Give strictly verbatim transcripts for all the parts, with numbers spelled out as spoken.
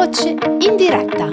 Voce in diretta.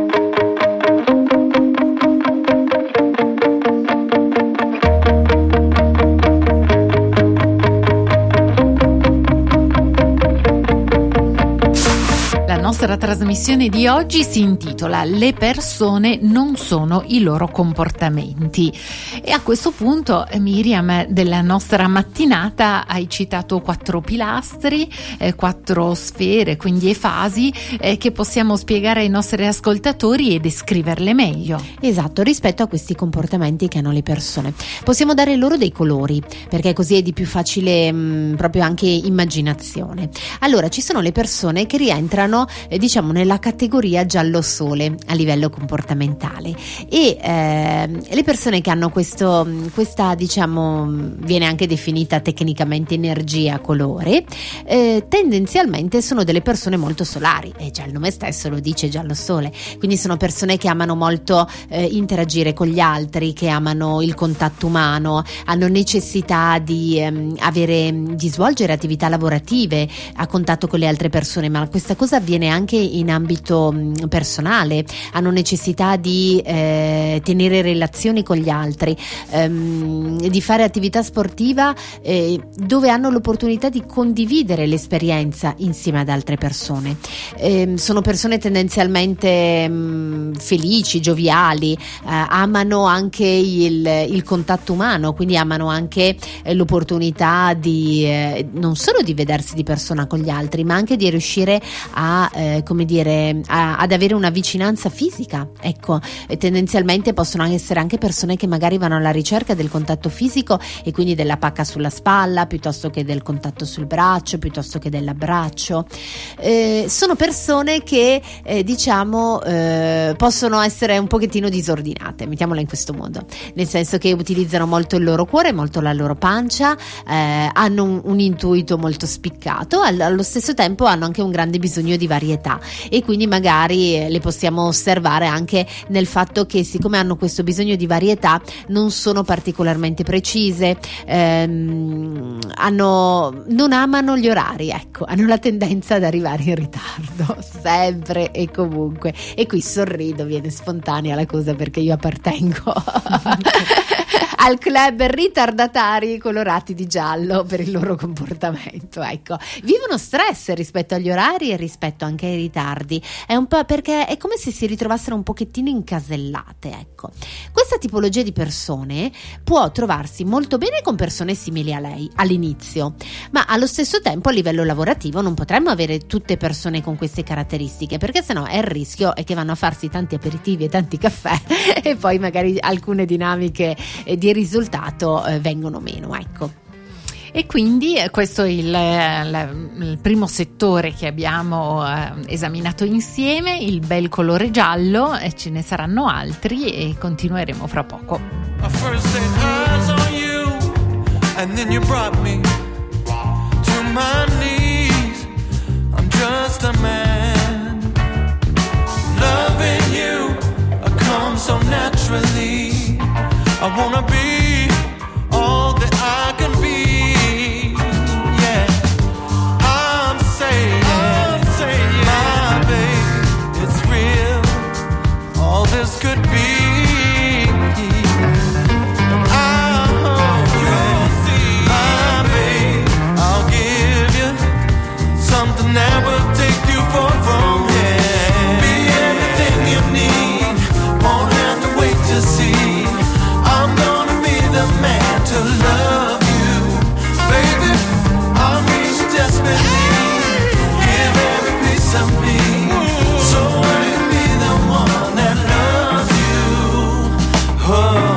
La nostra trasmissione di oggi si intitola "Le persone non sono i loro comportamenti", e a questo punto, Miriam, della nostra mattinata hai citato quattro pilastri, eh, quattro sfere, quindi e fasi eh, che possiamo spiegare ai nostri ascoltatori e descriverle meglio. Esatto, rispetto a questi comportamenti che hanno le persone. Possiamo dare loro dei colori, perché così è di più facile mh, proprio anche immaginazione. Allora, ci sono le persone che rientrano eh, diciamo nella categoria giallo sole a livello comportamentale, e eh, le persone che hanno questo questa diciamo viene anche definita tecnicamente energia colore, eh, tendenzialmente sono delle persone molto solari, e già il nome stesso lo dice, giallo sole. Quindi sono persone che amano molto eh, interagire con gli altri, che amano il contatto umano, hanno necessità di ehm, avere di svolgere attività lavorative a contatto con le altre persone, ma questa cosa avviene anche in ambito mh, personale. Hanno necessità di eh, tenere relazioni con gli altri, ehm, di fare attività sportiva eh, dove hanno l'opportunità di condividere l'esperienza insieme ad altre persone. Eh, sono persone tendenzialmente mh, felici, gioviali, eh, amano anche il, il contatto umano, quindi amano anche eh, l'opportunità di eh, non solo di vedersi di persona con gli altri, ma anche di riuscire a eh, come dire a, ad avere una vicinanza fisica. Ecco, e tendenzialmente possono essere anche persone che magari vanno alla ricerca del contatto fisico e quindi della pacca sulla spalla piuttosto che del contatto sul braccio, piuttosto che dell'abbraccio. Eh, sono persone che eh, diciamo eh, possono essere un pochettino disordinate, mettiamola in questo modo, nel senso che utilizzano molto il loro cuore, molto la loro pancia, eh, hanno un, un intuito molto spiccato, allo stesso tempo hanno anche un grande bisogno di varietà, e quindi magari eh, le possiamo osservare anche nel fatto che, siccome hanno questo bisogno di varietà, non sono particolarmente precise, ehm, hanno, non amano gli orari, ecco, hanno la tendenza ad arrivare in ritardo sempre e comunque, e qui sorrido, viene spontanea la cosa perché io appartengo al club ritardatari colorati di giallo per il loro comportamento. Ecco, vivono stress rispetto agli orari e rispetto anche ai ritardi, è un po' perché è come se si ritrovassero un pochettino incasellate. Ecco, questa tipologia di persone può trovarsi molto bene con persone simili a lei all'inizio, ma allo stesso tempo a livello lavorativo non potremmo avere tutte persone con queste caratteristiche, perché sennò è il rischio è che vanno a farsi tanti aperitivi e tanti caffè e poi magari alcune dinamiche di risultato eh, vengono meno, ecco. E quindi questo è il, il, il primo settore che abbiamo eh, esaminato insieme, il bel colore giallo, e ce ne saranno altri e continueremo fra poco. I first set eyes on you, and then you brought me to my knees. I'm just a man, loving you, I come so naturally. I wanna be all that I can be, yeah. I'm saying, I'm saying, my babe, it's real, all this could be. I hope you'll see, my babe, I'll give you something that will take you far from here. Be everything you need, won't have to wait to see. I'm gonna be the man to love you, baby. I'll reach desperately, give every piece of me, so I can be the one that loves you. Oh.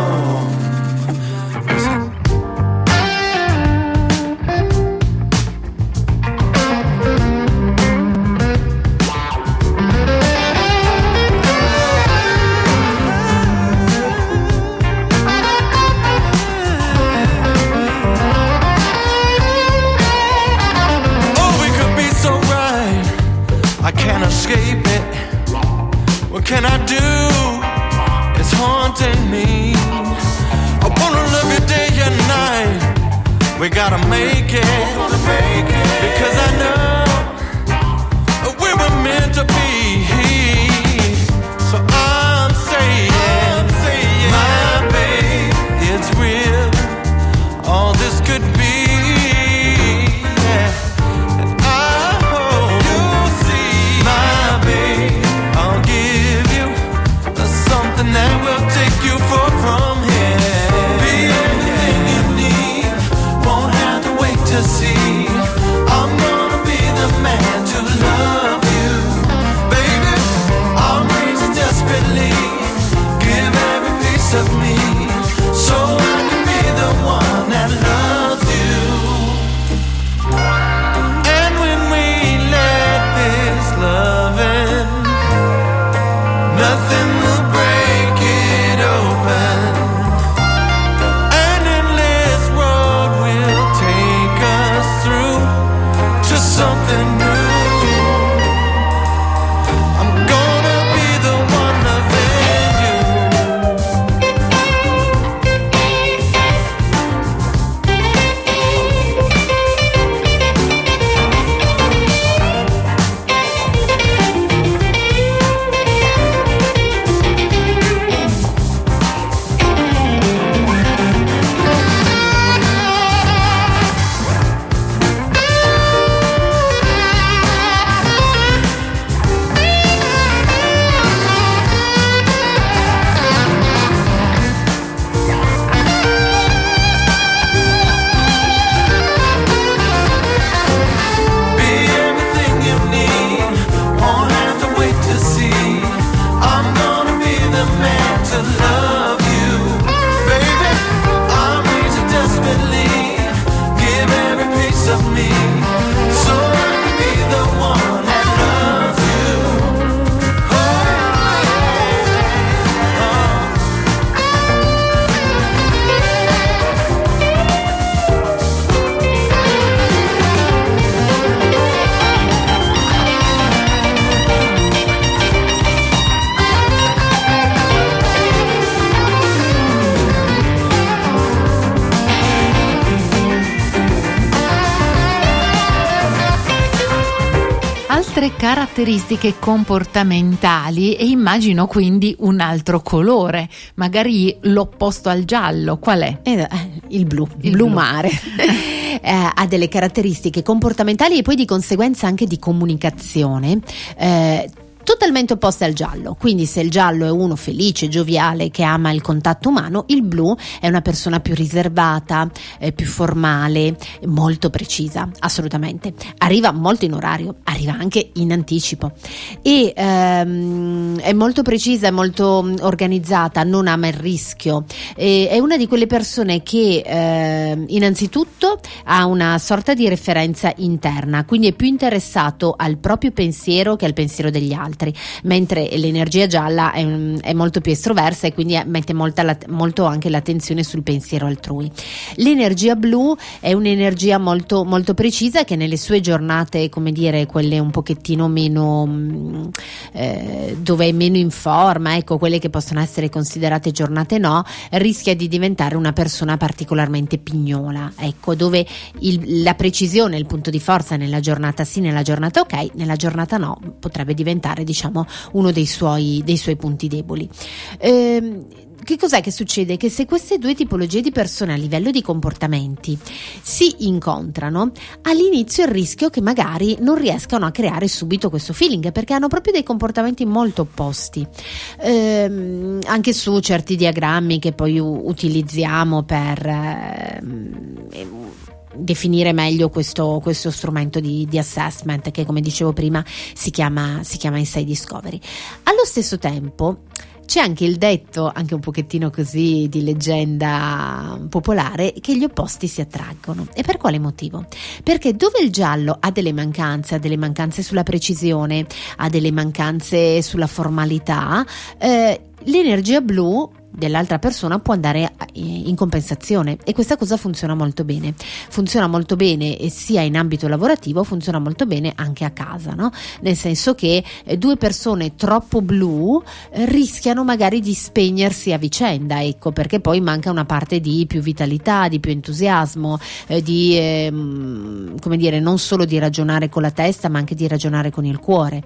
Escape it. What can I do? It's haunting me. I wanna love you day and night. We gotta make it, make it. Because I know we were meant to be. nothing will break it open. An endless road will take us through to something new. I'm gonna be the one loving you. Caratteristiche comportamentali e immagino quindi un altro colore, magari l'opposto al giallo. Qual è? Eh, il blu, il blu, blu mare. eh, ha delle caratteristiche comportamentali e poi di conseguenza anche di comunicazione eh, totalmente opposte al giallo. Quindi se il giallo è uno felice, gioviale, che ama il contatto umano, il blu è una persona più riservata, eh, più formale, molto precisa, assolutamente. Arriva molto in orario, arriva anche in anticipo e ehm, è molto precisa, è molto organizzata, non ama il rischio, e è una di quelle persone che eh, innanzitutto ha una sorta di referenza interna, quindi è più interessato al proprio pensiero che al pensiero degli altri. Mentre l'energia gialla è, è molto più estroversa e quindi mette molta, molto anche l'attenzione sul pensiero altrui. L'energia blu è un'energia molto, molto precisa che nelle sue giornate, come dire, quelle un pochettino meno eh, dove è meno in forma, ecco, quelle che possono essere considerate giornate no, rischia di diventare una persona particolarmente pignola, ecco, dove il, la precisione, il punto di forza nella giornata sì, nella giornata ok, nella giornata no, potrebbe diventare, diciamo, uno dei suoi, dei suoi punti deboli. Ehm, Che cos'è che succede? Che se queste due tipologie di persone a livello di comportamenti si incontrano, all'inizio il rischio che magari non riescano a creare subito questo feeling, perché hanno proprio dei comportamenti molto opposti. Ehm, anche su certi diagrammi che poi u- utilizziamo per ehm, definire meglio questo, questo strumento di, di assessment che, come dicevo prima, si chiama, si chiama Insight Discovery. Allo stesso tempo c'è anche il detto, anche un pochettino così di leggenda popolare, che gli opposti si attraggono. E per quale motivo? Perché dove il giallo ha delle mancanze, ha delle mancanze sulla precisione, ha delle mancanze sulla formalità, eh, l'energia blu dell'altra persona può andare in compensazione, e questa cosa funziona molto bene funziona molto bene sia in ambito lavorativo, funziona molto bene anche a casa, no? Nel senso che eh, due persone troppo blu eh, rischiano magari di spegnersi a vicenda, ecco, perché poi manca una parte di più vitalità, di più entusiasmo, eh, di ehm, come dire, non solo di ragionare con la testa ma anche di ragionare con il cuore.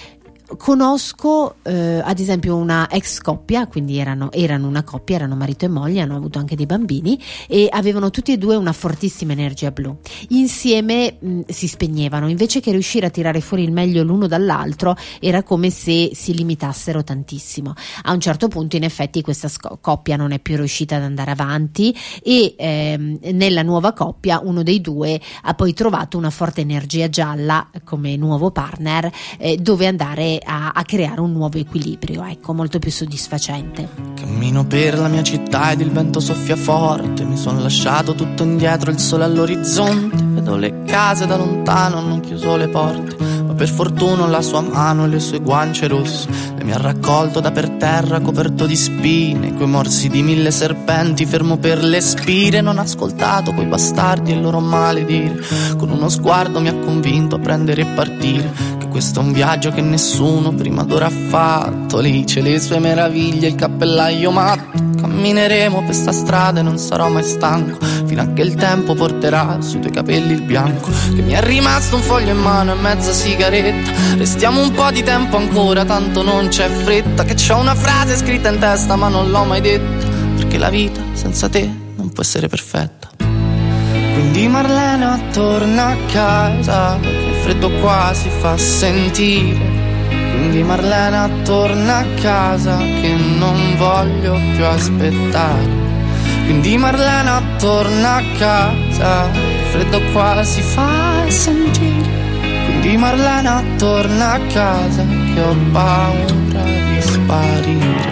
Conosco eh, ad esempio una ex coppia, quindi erano, erano una coppia, erano marito e moglie, hanno avuto anche dei bambini e avevano tutti e due una fortissima energia blu. Insieme mh, si spegnevano, invece che riuscire a tirare fuori il meglio l'uno dall'altro era come se si limitassero tantissimo. A un certo punto in effetti questa sc- coppia non è più riuscita ad andare avanti e ehm, nella nuova coppia uno dei due ha poi trovato una forte energia gialla come nuovo partner, eh, dove andare A, a creare un nuovo equilibrio, ecco, molto più soddisfacente. Cammino per la mia città ed il vento soffia forte, mi sono lasciato tutto indietro, il sole all'orizzonte, vedo le case da lontano, hanno chiuso le porte, ma per fortuna la sua mano e le sue guance rosse, le mi ha raccolto da per terra coperto di spine, coi morsi di mille serpenti, fermo per le spire. Non ha ascoltato quei bastardi e il loro maledire, con uno sguardo mi ha convinto a prendere e partire, che questo è un viaggio che nessuno prima d'ora ha fatto. Lì c'è le sue meraviglie, il cappellaio matto. Cammineremo per sta strada e non sarò mai stanco, fino a che il tempo porterà sui tuoi capelli il bianco. Che mi è rimasto un foglio in mano e mezza sigaretta. Restiamo un po' di tempo ancora, tanto non c'è fretta. Che c'ho una frase scritta in testa ma non l'ho mai detta, perché la vita senza te non può essere perfetta. Quindi Marlena torna a casa, che il freddo qua si fa sentire. Quindi Marlena torna a casa, che non voglio più aspettare. Quindi Marlena torna a casa, il freddo qua si fa sentire. Quindi Marlena torna a casa, che ho paura di sparire.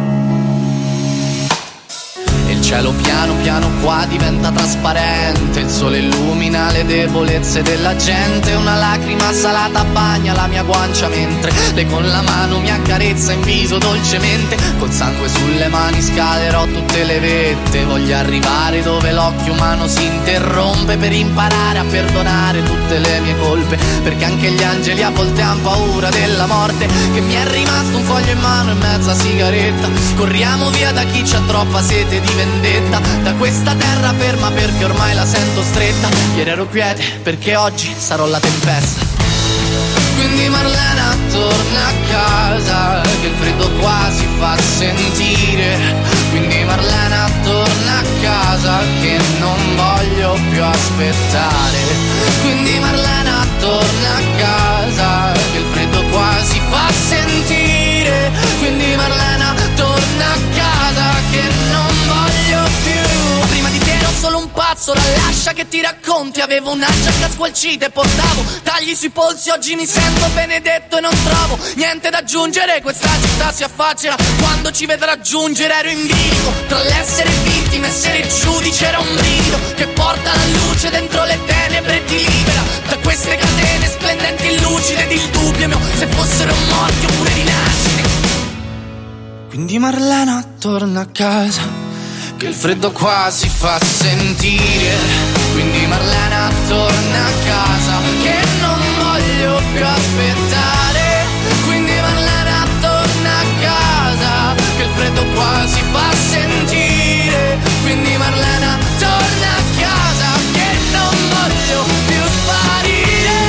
Il cielo piano piano qua diventa trasparente, il sole illumina le debolezze della gente. Una lacrima salata bagna la mia guancia mentre lei con la mano mi accarezza in viso dolcemente. Col sangue sulle mani scalerò tutte le vette, voglio arrivare dove l'occhio umano si interrompe, per imparare a perdonare tutte le mie colpe, perché anche gli angeli a volte han paura della morte. Che mi è rimasto un foglio in mano e mezza sigaretta, corriamo via da chi c'ha troppa sete di vendetta, da questa terra ferma perché ormai la sento stretta. Ieri ero quiete perché oggi sarò la tempesta. Quindi Marlena torna a casa, che il freddo qua si fa sentire. Quindi Marlena torna a casa, che non voglio più aspettare. Quindi Marlena torna a casa, che il freddo qua si fa sentire. Quindi Marlena torna a casa, che non voglio più. Prima di te ero solo un pazzo, la lascia che ti racconti. Avevo una giacca squalcita e portavo tagli sui polsi. Oggi mi sento benedetto e non trovo niente da aggiungere. Questa città si affaccia quando ci vedrà giungere. Ero in bilico tra l'essere vittima e essere giudice. Era un brivido che porta la luce dentro le tenebre e ti libera da queste catene splendenti e lucide. Ed il dubbio mio se fossero morti oppure rinascite. Quindi Marlena torna a casa, che il freddo qua si fa sentire. Quindi Marlena torna a casa, che non voglio più aspettare. Quindi Marlena torna a casa, che il freddo qua si fa sentire. Quindi Marlena torna a casa, che non voglio più sparire.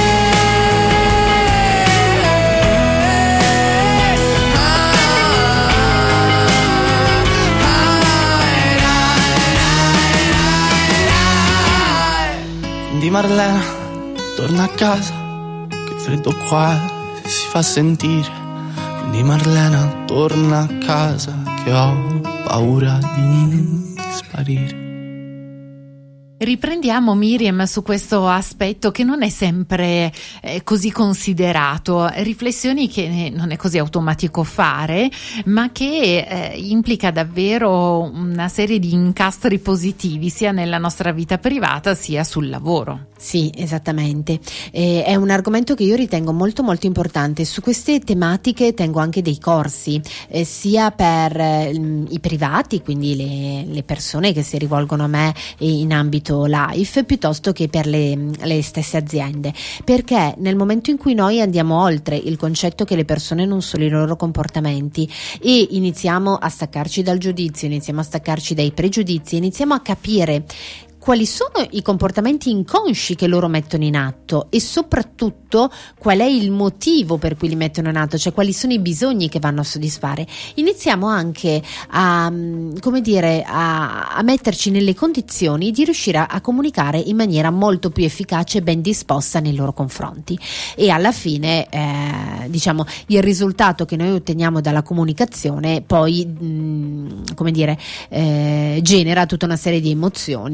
Quindi Marlena torna a casa, che il freddo qua si fa sentire. Quindi Marlena torna a casa, che ho paura di sparire. Riprendiamo, Miriam, su questo aspetto che non è sempre eh, così considerato, riflessioni che non è così automatico fare, ma che eh, implica davvero una serie di incastri positivi sia nella nostra vita privata sia sul lavoro. Sì, esattamente. Eh, è un argomento che io ritengo molto molto importante. Su queste tematiche tengo anche dei corsi, eh, sia per eh, i privati, quindi le, le persone che si rivolgono a me in ambito life, piuttosto che per le, le stesse aziende, perché nel momento in cui noi andiamo oltre il concetto che le persone non sono i loro comportamenti e iniziamo a staccarci dal giudizio, iniziamo a staccarci dai pregiudizi, iniziamo a capire quali sono i comportamenti inconsci che loro mettono in atto e soprattutto qual è il motivo per cui li mettono in atto, cioè quali sono i bisogni che vanno a soddisfare. Iniziamo anche a, come dire, a, a metterci nelle condizioni di riuscire a, a comunicare in maniera molto più efficace e ben disposta nei loro confronti, e alla fine eh, diciamo il risultato che noi otteniamo dalla comunicazione poi mh, come dire eh, genera tutta una serie di emozioni e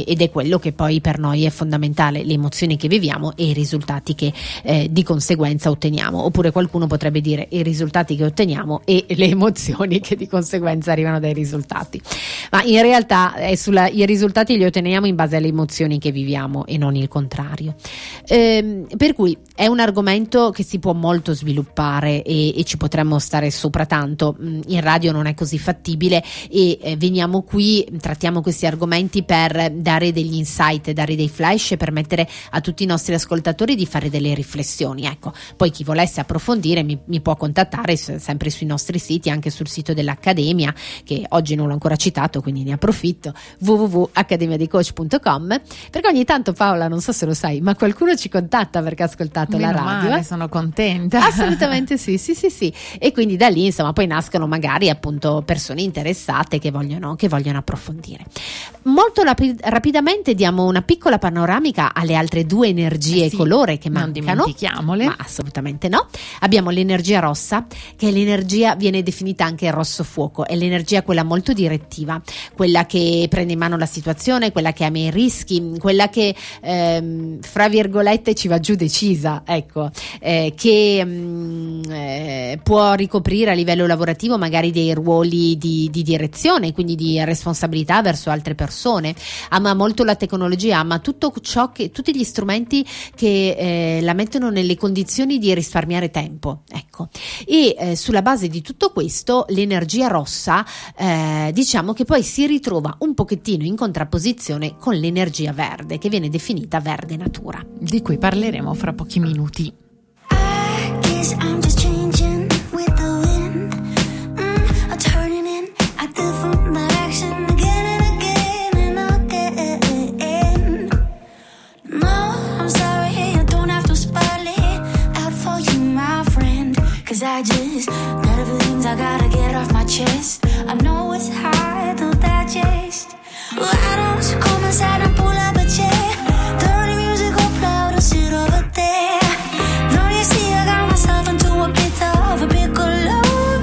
e, ed è quello che poi per noi è fondamentale, le emozioni che viviamo e i risultati che eh, di conseguenza otteniamo. Oppure qualcuno potrebbe dire i risultati che otteniamo e le emozioni che di conseguenza arrivano dai risultati, ma in realtà è sulla, i risultati li otteniamo in base alle emozioni che viviamo e non il contrario. Ehm, per cui è un argomento che si può molto sviluppare e, e ci potremmo stare sopra tanto. In radio non è così fattibile e eh, veniamo qui, trattiamo questi argomenti per dare degli insight, dare dei flash e permettere a tutti i nostri ascoltatori di fare delle riflessioni. Ecco, poi chi volesse approfondire mi, mi può contattare sempre sui nostri siti, anche sul sito dell'Accademia, che oggi non l'ho ancora citato, quindi ne approfitto, w w w punto accademia di coach punto com, perché ogni tanto, Paola, non so se lo sai, ma qualcuno ci contatta perché ha ascoltato Meno la radio. male, sono contenta. Assolutamente sì, sì, sì, sì. E quindi da lì, insomma, poi nascono magari appunto persone interessate che vogliono, che vogliono approfondire. Molto rapi- rapidamente diamo una piccola panoramica alle altre due energie Eh e sì, colore che non mancano. dimentichiamole. Ma assolutamente no. Abbiamo l'energia rossa, che è l'energia, viene definita anche il rosso fuoco, è l'energia quella molto direttiva, quella che prende in mano la situazione, quella che ama i rischi, quella che ehm, fra virgolette ci va giù decisa, ecco, eh, che mh, eh, può ricoprire a livello lavorativo magari dei ruoli di, di direzione, quindi di responsabilità verso altre persone. Ama molto la tecnologia, ama tutto ciò che, tutti gli strumenti che eh, la mettono nelle condizioni di risparmiare tempo, ecco. E eh, sulla base di tutto questo l'energia rossa eh, diciamo che poi si ritrova un pochettino in contrapposizione con l'energia verde, che viene definita verde natura, di cui parleremo fra pochi minuti. I guess I'm just changing with the wind. Mm, I'm turning in a different direction again and again and again. No, I'm sorry, you don't have to spell it out for you, my friend. Cause I just got a few things I gotta get off my chest. I know it's hard to digest. Why don't you come inside and pull up a chair? Dirty music or loud or sit over there. Don't you see I got myself into a bit of a piccolo?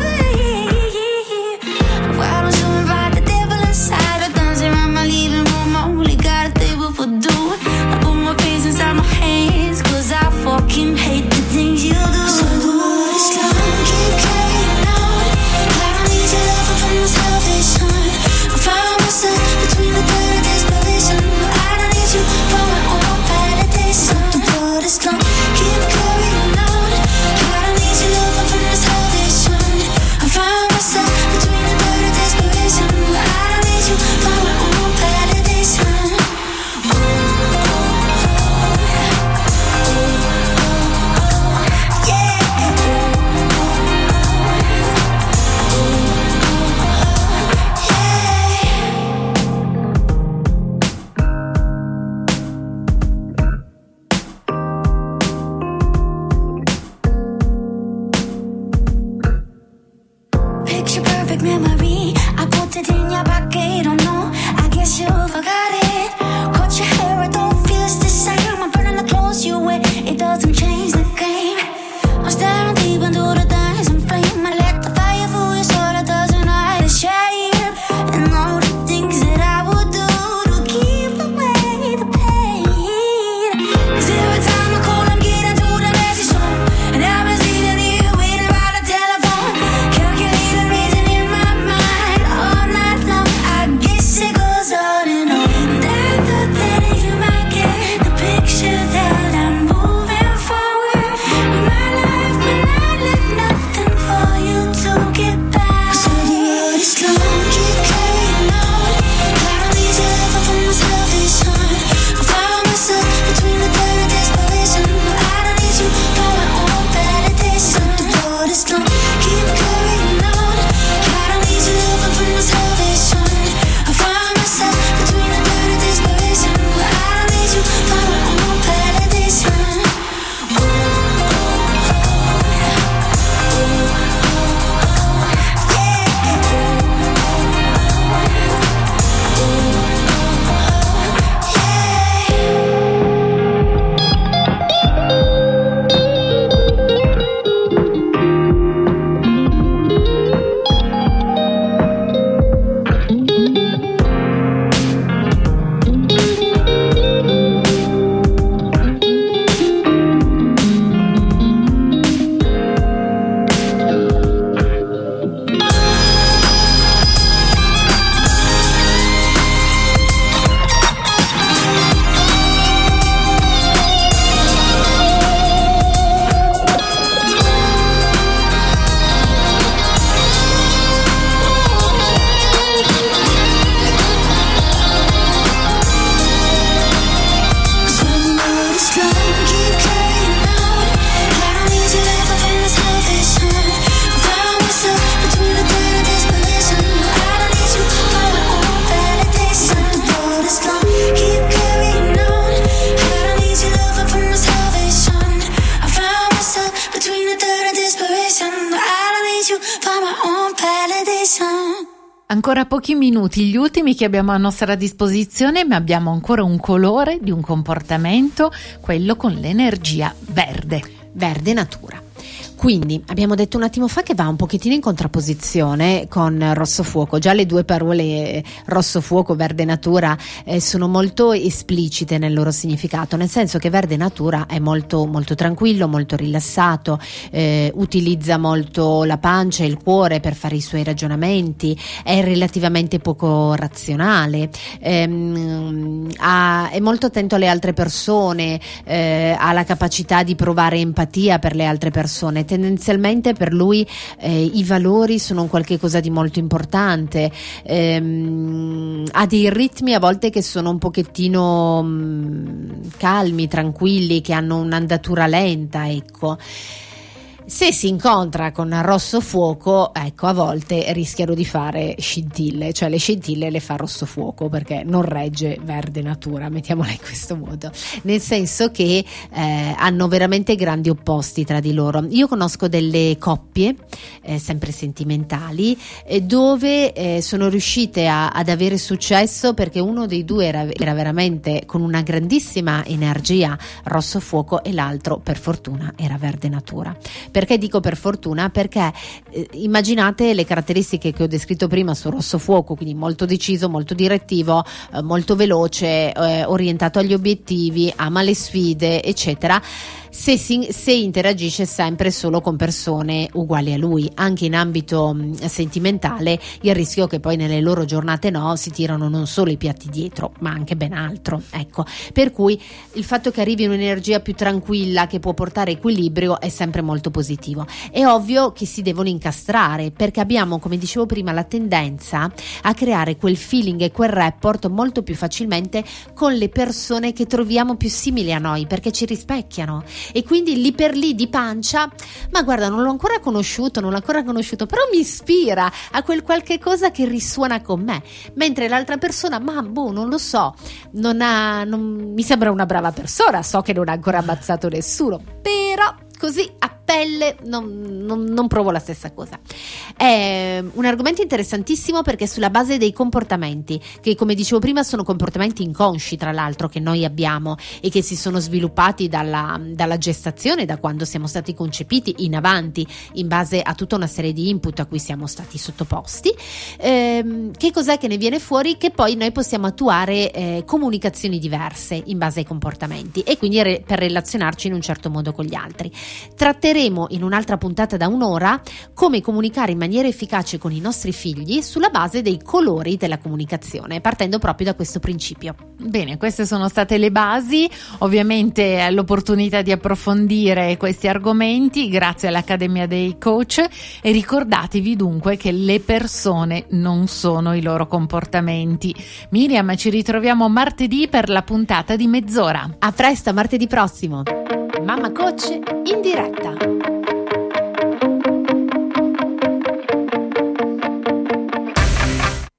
Why don't you invite the devil inside or dance around my living room? I only got a table for two. I put my face inside my hands cause I fucking hate the things you do. So the world is long, keep carrying on. I don't need your love from the salvation. I found myself between the dirt and desperation. I don't need you between the third and desperation. I need you for my own validation. Ancora pochi minuti, gli ultimi che abbiamo a nostra disposizione, ma abbiamo ancora un colore di un comportamento, quello con l'energia verde. Verde natura. Quindi abbiamo detto un attimo fa che va un pochettino in contrapposizione con rosso fuoco. Già le due parole rosso fuoco, verde natura eh, sono molto esplicite nel loro significato, nel senso che verde natura è molto, molto tranquillo, molto rilassato, eh, utilizza molto la pancia e il cuore per fare i suoi ragionamenti, è relativamente poco razionale, ehm, ha, è molto attento alle altre persone, eh, ha la capacità di provare empatia per le altre persone. Tendenzialmente per lui eh, i valori sono un qualche cosa di molto importante, ehm, ha dei ritmi a volte che sono un pochettino mh, calmi, tranquilli, che hanno un'andatura lenta, ecco. Se si incontra con rosso fuoco, ecco, a volte rischiano di fare scintille, cioè le scintille le fa rosso fuoco perché non regge verde natura, mettiamola in questo modo, nel senso che eh, hanno veramente grandi opposti tra di loro. Io conosco delle coppie eh, sempre sentimentali eh, dove eh, sono riuscite a, ad avere successo perché uno dei due era, era veramente con una grandissima energia rosso fuoco e l'altro per fortuna era verde natura. Perché dico per fortuna? Perché eh, immaginate le caratteristiche che ho descritto prima su rosso fuoco, quindi molto deciso, molto direttivo, eh, molto veloce, eh, orientato agli obiettivi, ama le sfide, eccetera. Se, si, se interagisce sempre solo con persone uguali a lui, anche in ambito mh, sentimentale, il rischio che poi nelle loro giornate no, si tirano non solo i piatti dietro, ma anche ben altro, ecco. Per cui il fatto che arrivi un'energia più tranquilla che può portare equilibrio è sempre molto positivo. È ovvio che si devono incastrare perché abbiamo, come dicevo prima, la tendenza a creare quel feeling e quel rapport molto più facilmente con le persone che troviamo più simili a noi perché ci rispecchiano. E quindi lì per lì di pancia, ma guarda, non l'ho ancora conosciuto, non l'ho ancora conosciuto, però mi ispira a quel qualche cosa che risuona con me, mentre l'altra persona, ma boh, non lo so, non ha, non, mi sembra una brava persona, so che non ha ancora ammazzato nessuno, però così a pelle non, non, non provo la stessa cosa. È un argomento interessantissimo perché sulla base dei comportamenti, che come dicevo prima sono comportamenti inconsci tra l'altro che noi abbiamo e che si sono sviluppati dalla, dalla gestazione, da quando siamo stati concepiti in avanti, in base a tutta una serie di input a cui siamo stati sottoposti, ehm, che cos'è che ne viene fuori? Che poi noi possiamo attuare eh, comunicazioni diverse in base ai comportamenti e quindi re- per relazionarci in un certo modo con gli altri. Tratteremo in un'altra puntata da un'ora come comunicare in maniera efficace con i nostri figli sulla base dei colori della comunicazione, partendo proprio da questo principio. Bene, queste sono state le basi, ovviamente l'opportunità di approfondire questi argomenti grazie all'Accademia dei Coach e ricordatevi dunque che le persone non sono i loro comportamenti. Miriam, ci ritroviamo martedì per la puntata di mezz'ora. A presto, martedì prossimo. Mamma Coach in diretta.